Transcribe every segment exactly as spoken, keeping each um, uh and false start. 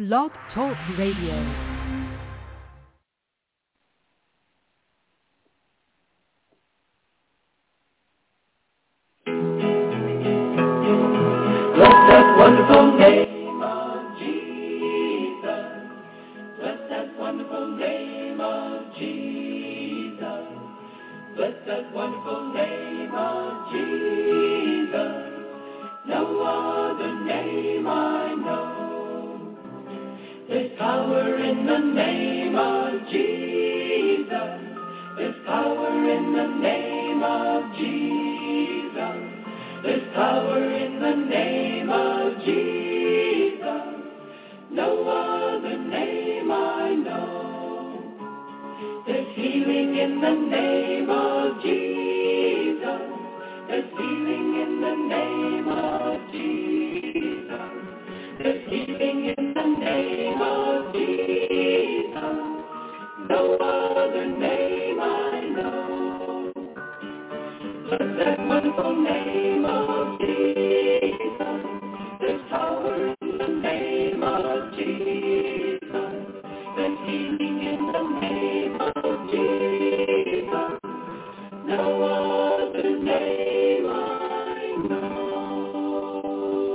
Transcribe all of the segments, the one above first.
Blog Talk Radio. Wonderful name of Jesus. Bless that wonderful name of Jesus. Bless that wonderful name of Jesus. No other name I know. There's power in the name of Jesus. There's power in the name of Jesus. There's power in the name of Jesus. No other name I know. There's healing in the name of Jesus. There's healing in the name of Jesus. There's healing in the name of Jesus. No other name I know. But that wonderful name of Jesus. There's power in the name of Jesus. There's healing in the name of Jesus. No other name I know.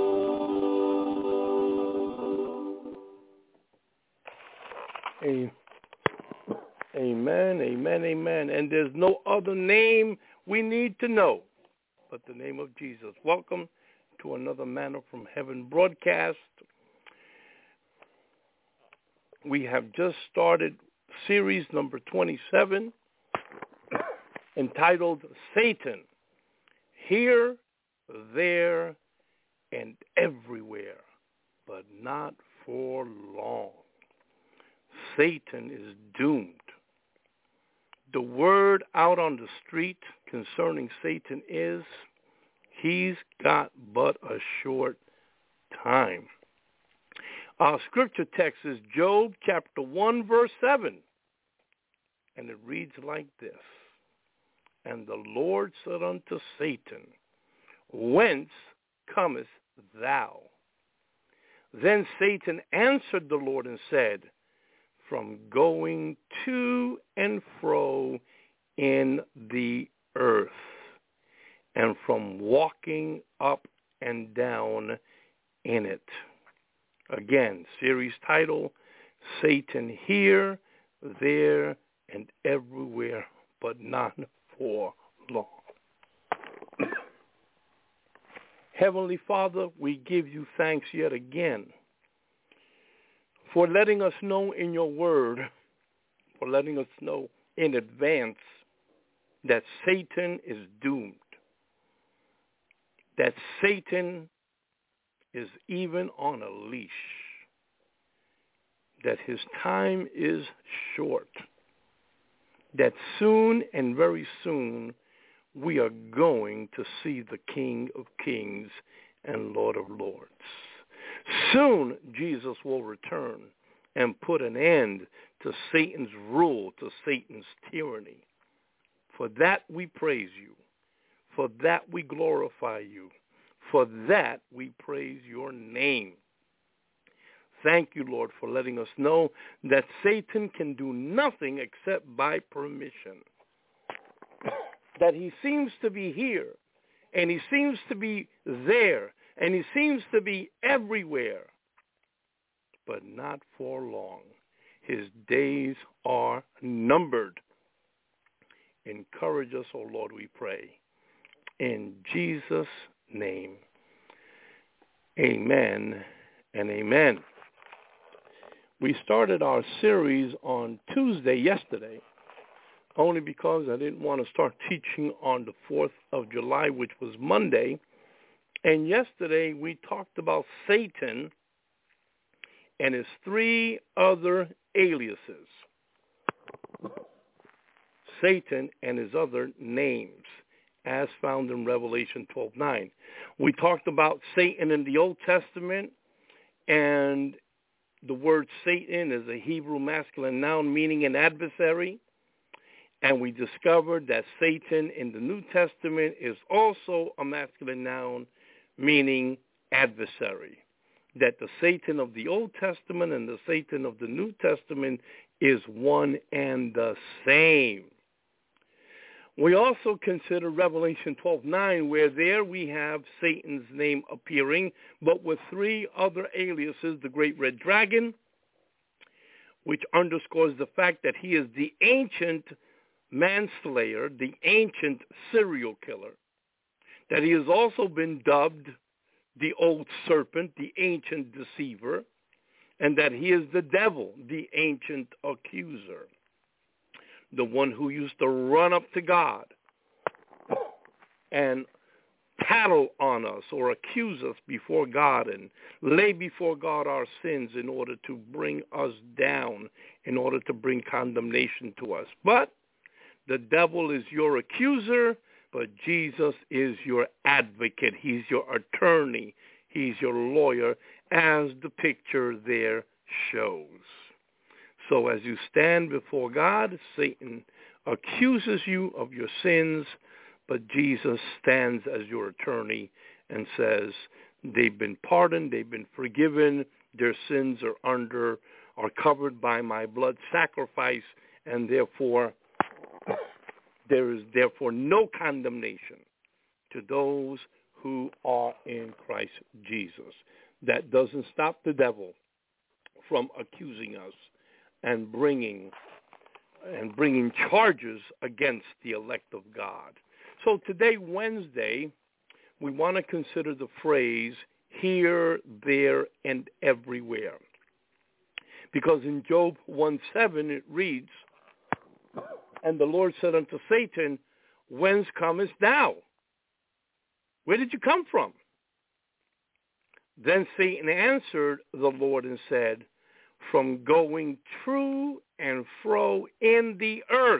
Amen, amen, amen. And there's no other name we need to know but the name of Jesus. Welcome to another Manna from Heaven broadcast. We have just started series number twenty-seven entitled Satan, Here, There, and Everywhere, but not for long. Satan is doomed. The word out on the street concerning Satan is, he's got but a short time. Our scripture text is Job chapter one, verse seven. And it reads like this. And the Lord said unto Satan, Whence comest thou? Then Satan answered the Lord and said, From going to and fro in the earth, and from walking up and down in it. Again, series title, Satan Here, There, and Everywhere, but not for long. Heavenly Father, we give you thanks yet again for letting us know in your word, for letting us know in advance that Satan is doomed, that Satan is even on a leash, that his time is short, that soon and very soon we are going to see the King of Kings and Lord of Lords. Soon Jesus will return and put an end to Satan's rule, to Satan's tyranny. For that we praise you. For that we glorify you. For that we praise your name. Thank you, Lord, for letting us know that Satan can do nothing except by permission. That he seems to be here, and he seems to be there, and he seems to be everywhere, but not for long. His days are numbered. Encourage us, O Lord, we pray. In Jesus' name, amen and amen. We started our series on Tuesday, yesterday, only because I didn't want to start teaching on the fourth of July, which was Monday. And yesterday we talked about Satan and his three other aliases. Satan and his other names, as found in Revelation twelve nine. We talked about Satan in the Old Testament, and the word Satan is a Hebrew masculine noun meaning an adversary. And we discovered that Satan in the New Testament is also a masculine noun meaning adversary. that the Satan of the Old Testament and the Satan of the New Testament is one and the same. We also consider Revelation twelve nine, where there we have Satan's name appearing, but with three other aliases, the great red dragon, which underscores the fact that he is the ancient manslayer, the ancient serial killer, that he has also been dubbed the old serpent, the ancient deceiver, and that he is the devil, the ancient accuser, the one who used to run up to God and tattle on us or accuse us before God and lay before God our sins in order to bring us down, in order to bring condemnation to us. But the devil is your accuser, but Jesus is your advocate. He's your attorney. He's your lawyer, as the picture there shows. So as you stand before God, Satan accuses you of your sins, but Jesus stands as your attorney and says, they've been pardoned, they've been forgiven, their sins are under, are covered by my blood sacrifice, and therefore there is therefore no condemnation to those who are in Christ Jesus. That doesn't stop the devil from accusing us and bringing and bringing charges against the elect of God. So today, Wednesday, we want to consider the phrase here, there, and everywhere. Because in Job one seven it reads, and the Lord said unto Satan, whence comest thou? Where did you come from? Then Satan answered the Lord and said, from going to and fro in the earth,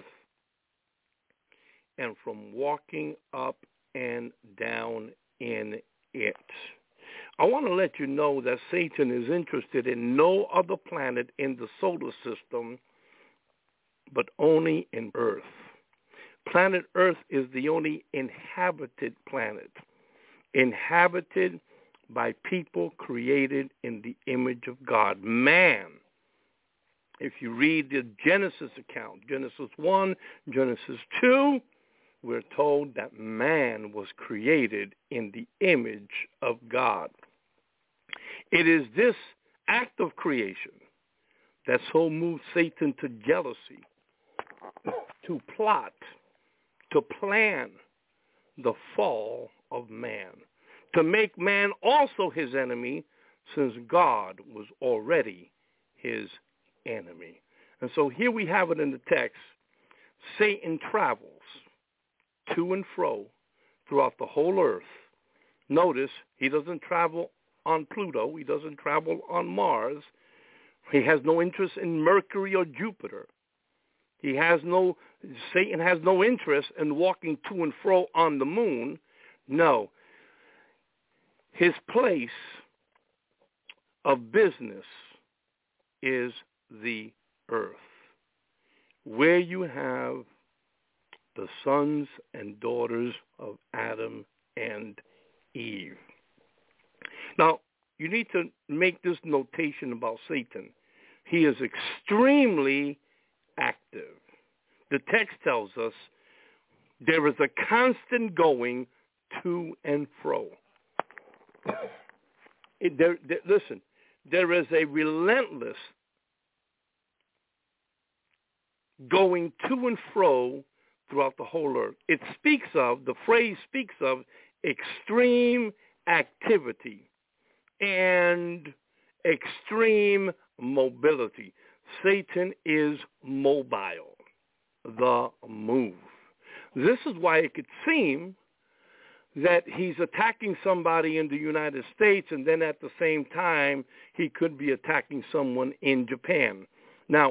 and from walking up and down in it. I want to let you know that Satan is interested in no other planet in the solar system, but only in Earth. Planet Earth is the only inhabited planet, inhabited by people created in the image of God. Man, if you read the Genesis account, Genesis one, Genesis two, we're told that man was created in the image of God. It is this act of creation that so moved Satan to jealousy, to plot, to plan the fall of man, to make man also his enemy, since God was already his enemy. And so here we have it in the text. Satan travels to and fro throughout the whole earth. Notice he doesn't travel on Pluto. He doesn't travel on Mars. He has no interest in Mercury or Jupiter. He has no, Satan has no interest in walking to and fro on the moon. No. His place of business is the earth, where you have the sons and daughters of Adam and Eve. Now, you need to make this notation about Satan. He is extremely active. The text tells us there is a constant going to and fro. It, there, there, listen, there is a relentless going to and fro throughout the whole earth. It speaks of, the phrase speaks of extreme activity and extreme mobility. Satan is mobile, the move. This is why it could seem that he's attacking somebody in the United States, and then at the same time he could be attacking someone in Japan. Now,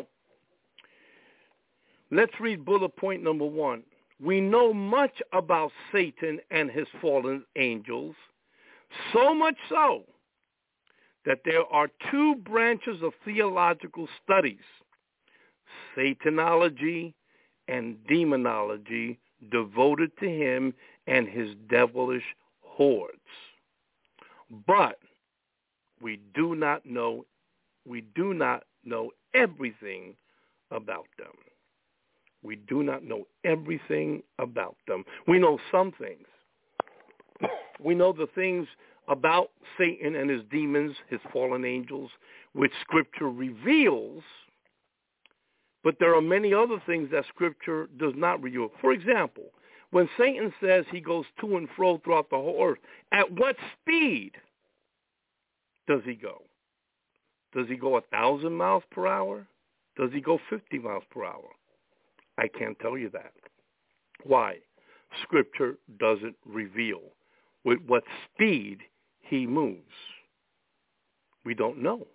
let's read bullet point number one. We know much about Satan and his fallen angels, so much so that there are two branches of theological studies, Satanology and demonology, devoted to him and his devilish hordes. But we do not know, we do not know everything about them. We do not know everything about them. We know some things. We know the things about Satan and his demons, his fallen angels, which Scripture reveals, but there are many other things that Scripture does not reveal. For example, when Satan says he goes to and fro throughout the whole earth, at what speed does he go? Does he go one thousand miles per hour? Does he go fifty miles per hour? I can't tell you that. Why? Scripture doesn't reveal with what speed he moves. We don't know.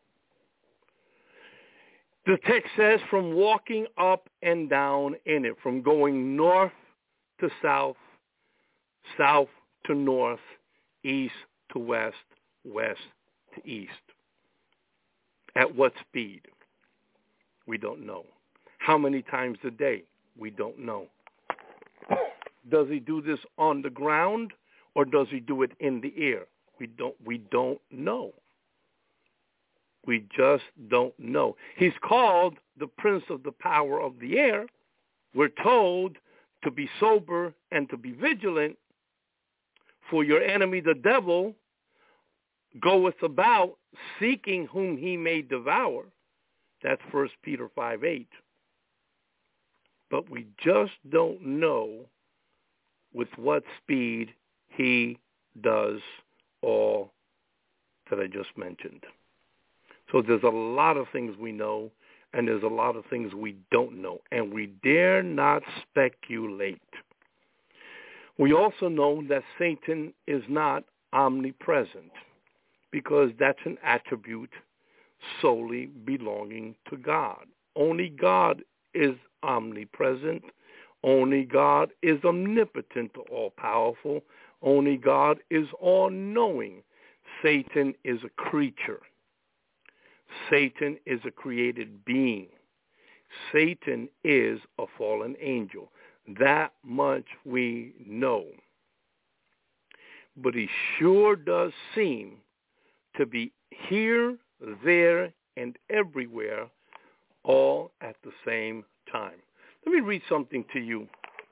The text says from walking up and down in it, from going north to south, south to north, east to west, west to east. At what speed? We don't know. How many times a day? We don't know. Does he do this on the ground or does he do it in the air? We don't we don't know. We just don't know. He's called the prince of the power of the air. We're told to be sober and to be vigilant, for your enemy the devil goeth about seeking whom he may devour. That's First Peter five eight. But we just don't know with what speed he does all that I just mentioned. So there's a lot of things we know, and there's a lot of things we don't know, and we dare not speculate. We also know that Satan is not omnipresent, because that's an attribute solely belonging to God. Only God is omnipresent. Only God is omnipotent, all-powerful. Only God is all-knowing. Satan is a creature. Satan is a created being. Satan is a fallen angel. That much we know. But he sure does seem to be here, there, and everywhere all at the same time. Let me read something to you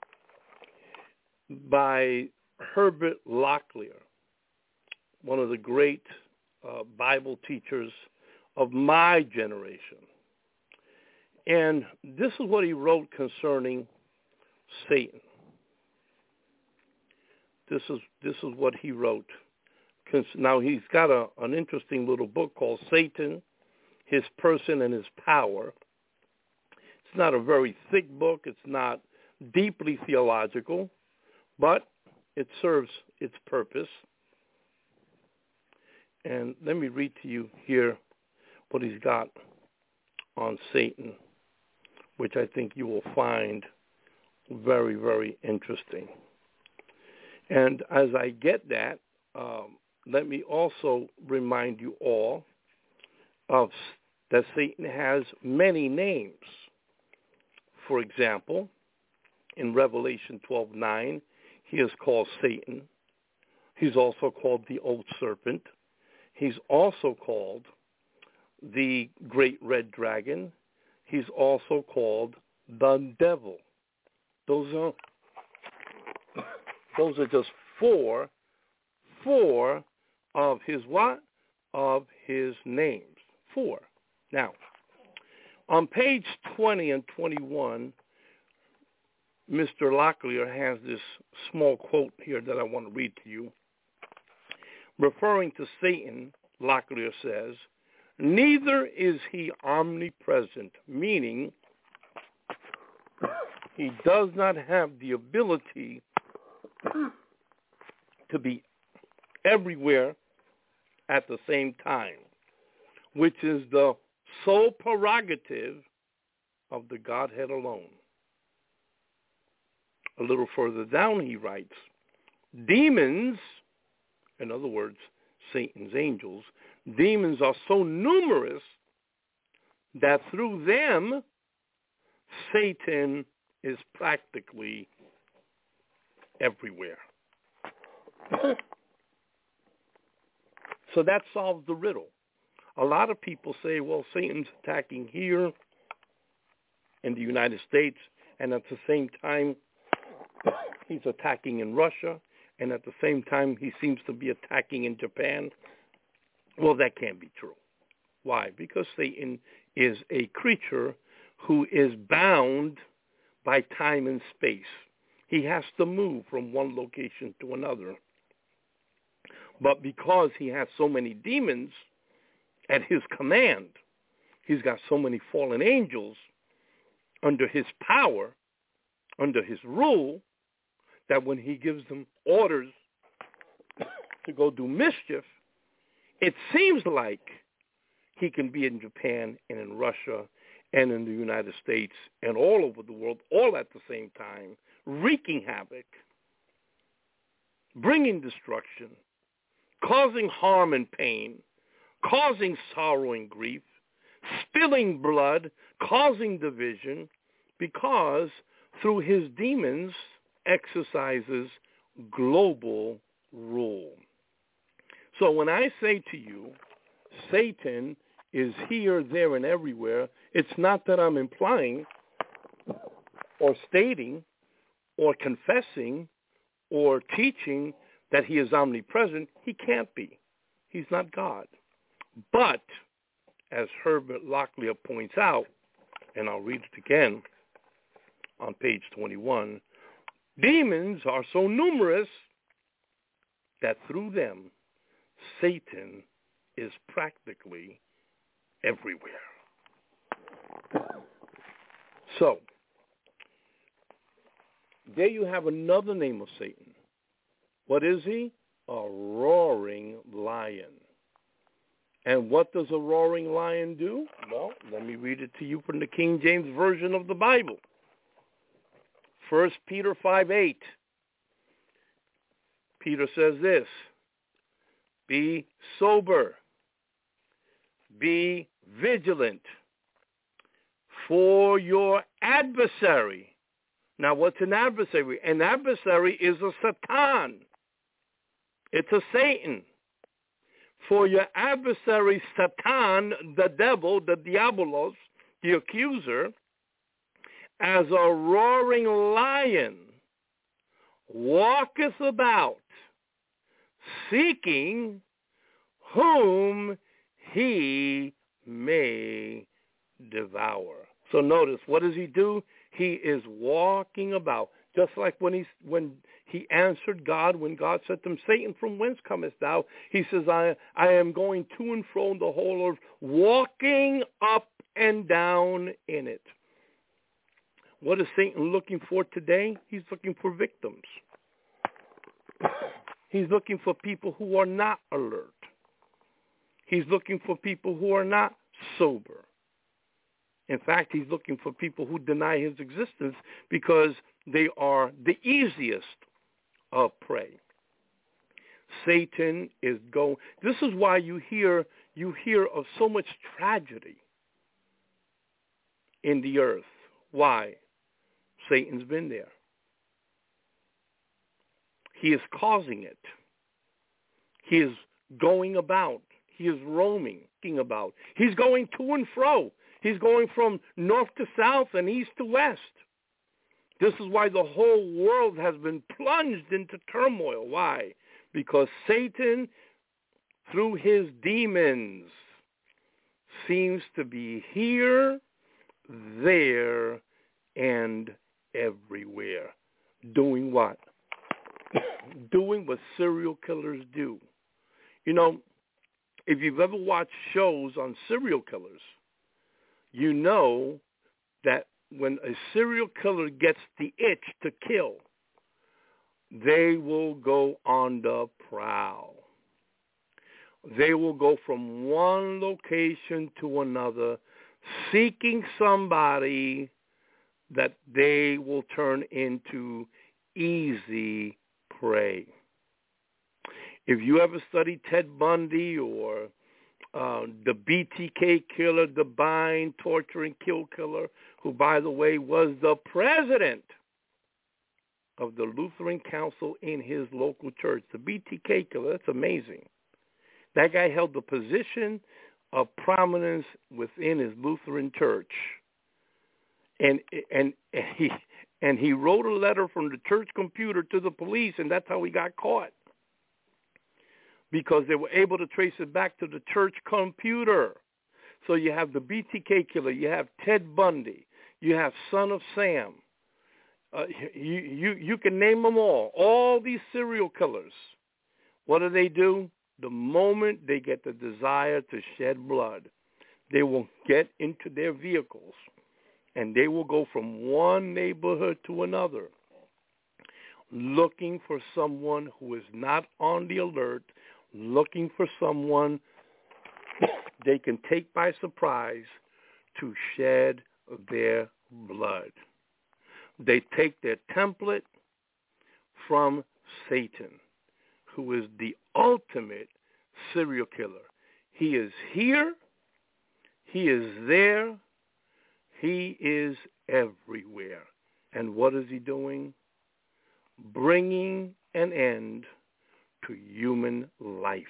by Herbert Locklear, one of the great uh, Bible teachers of my generation. And this is what he wrote concerning Satan. This is this is what he wrote. Now, he's got a, an interesting little book called Satan, His Person and His Power. It's not a very thick book. It's not deeply theological, but it serves its purpose. And let me read to you here what he's got on Satan, which I think you will find very, very interesting. And as I get that, um, let me also remind you all of that Satan has many names. For example, in Revelation twelve nine, he is called Satan. He's also called the Old Serpent. He's also called the Great Red Dragon. He's also called the Devil. Those are those are just four, four of his what? Of his names. Four. Now, on page twenty and twenty-one, Mister Locklear has this small quote here that I want to read to you. Referring to Satan, Locklear says, neither is he omnipresent, meaning he does not have the ability to be everywhere at the same time, which is the sole prerogative of the Godhead alone. A little further down he writes, demons, in other words, Satan's angels, demons are so numerous that through them, Satan is practically everywhere. So that solves the riddle. a lot of people say, well, Satan's attacking here in the United States, and at the same time, he's attacking in Russia, and at the same time, he seems to be attacking in Japan. Well, that can't be true. Why? Because Satan is a creature who is bound by time and space. He has to move from one location to another. But because he has so many demons at his command, he's got so many fallen angels under his power, under his rule, that when he gives them orders to go do mischief, it seems like he can be in Japan and in Russia and in the United States and all over the world, all at the same time, wreaking havoc, bringing destruction, causing harm and pain, causing sorrow and grief, spilling blood, causing division, because through his demons exercises global rule. So when I say to you, Satan is here, there, and everywhere, it's not that I'm implying or stating or confessing or teaching that he is omnipresent. He can't be. He's not God. But, as Herbert Locklear points out, and I'll read it again on page twenty-one, demons are so numerous that through them, Satan is practically everywhere. So, there you have another name of Satan. What is he? A roaring lion. And what does a roaring lion do? Well, let me read it to you from the King James Version of the Bible. First Peter five eight. Peter says this, be sober, be vigilant, for your adversary. Now, what's an adversary? An adversary is a Satan. It's a Satan. For your adversary, Satan, the devil, the diabolos, the accuser, as a roaring lion, walketh about, seeking whom he may devour. So notice, what does he do? He is walking about, just like when he when he answered God, when God said to him, Satan, from whence comest thou? He says, I, I am going to and fro in the whole earth, walking up and down in it. What is Satan looking for today? He's looking for victims. He's looking for people who are not alert. He's looking for people who are not sober. In fact, he's looking for people who deny his existence because they are the easiest of prey. Satan is going. This is why you hear you hear of so much tragedy in the earth. Why? Satan's been there. He is causing it. He is going about. He is roaming about. He's going to and fro. He's going from north to south and east to west. This is why the whole world has been plunged into turmoil. Why? Because Satan, through his demons, seems to be here, there, and everywhere. Doing what? Doing what serial killers do. You know, if you've ever watched shows on serial killers, you know that when a serial killer gets the itch to kill, they will go on the prowl. They will go from one location to another, seeking somebody that they will turn into easy prey. If you ever studied Ted Bundy or uh, the B T K killer, the bind, torture, and kill killer, who, by the way, was the president of the Lutheran Council in his local church, the B T K killer, that's amazing. That guy held the position of prominence within his Lutheran church, and and, and he and he wrote a letter from the church computer to the police, and that's how he got caught, because they were able to trace it back to the church computer. So you have the B T K killer, you have Ted Bundy, you have Son of Sam. Uh, you, you, you can name them all. All these serial killers, what do they do? The moment they get the desire to shed blood, they will get into their vehicles, and they will go from one neighborhood to another, looking for someone who is not on the alert, looking for someone they can take by surprise to shed their blood. They take their template from Satan, who is the ultimate serial killer. He is here. He is there. He is everywhere. And what is he doing? Bringing an end to human life.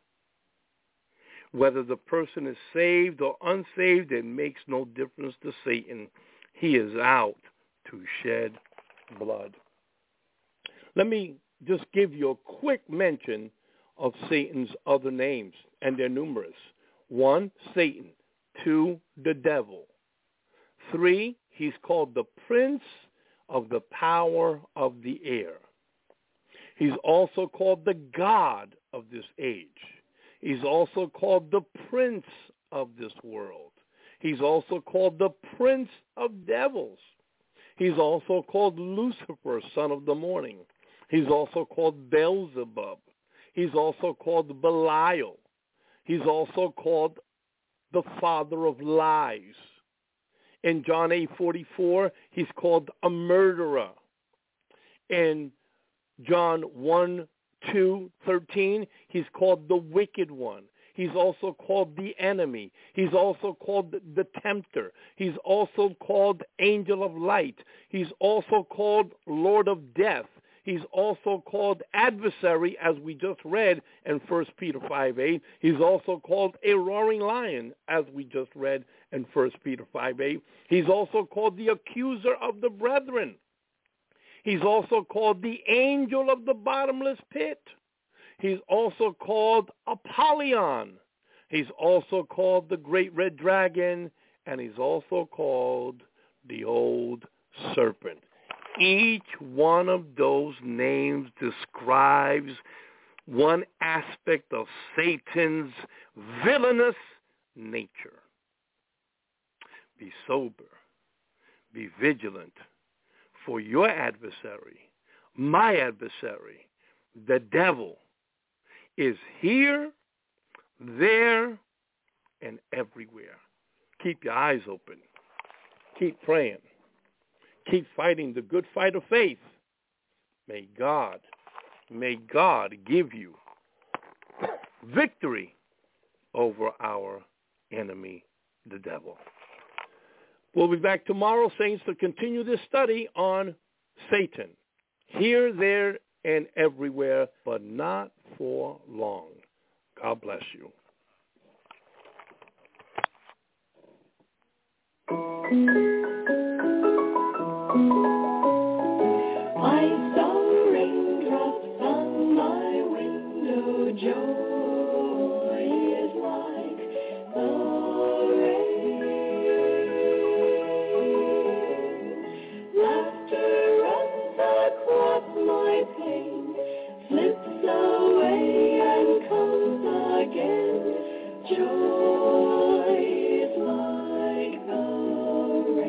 Whether the person is saved or unsaved, it makes no difference to Satan. He is out to shed blood. Let me just give you a quick mention of Satan's other names, and they're numerous. One, Satan. Two, the devil. Three, he's called the prince of the power of the air. He's also called the god of this age. He's also called the prince of this world. He's also called the prince of devils. He's also called Lucifer, son of the morning. He's also called Beelzebub. He's also called Belial. He's also called the father of lies. In John eight forty-four, he's called a murderer. In John one, two, thirteen, he's called the wicked one. He's also called the enemy. He's also called the tempter. He's also called angel of light. He's also called Lord of death. He's also called adversary, as we just read in First Peter five eight. He's also called a roaring lion, as we just read in First Peter five eight. He's also called the accuser of the brethren. He's also called the angel of the bottomless pit. He's also called Apollyon. He's also called the great red dragon, and he's also called the old serpent. Each one of those names describes one aspect of Satan's villainous nature. Be sober. Be vigilant. For your adversary, my adversary, the devil, is here, there, and everywhere. Keep your eyes open. Keep praying. Keep fighting the good fight of faith. May God, may God give you victory over our enemy, the devil. We'll be back tomorrow, saints, to continue this study on Satan. Here, there, and everywhere, but not for long. God bless you. I saw raindrops on my window. Joy is like the rain. Laughter runs across my pane, slips away and comes again. Joy is like the rain.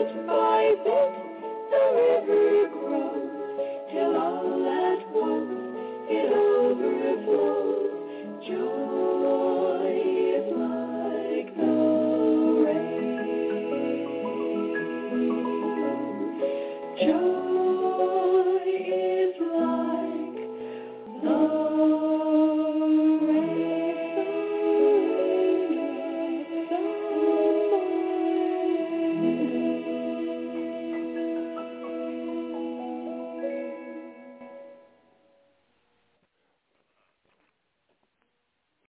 bit by bit the river grows, till all at once it overflows. Joy is like the rain. Joy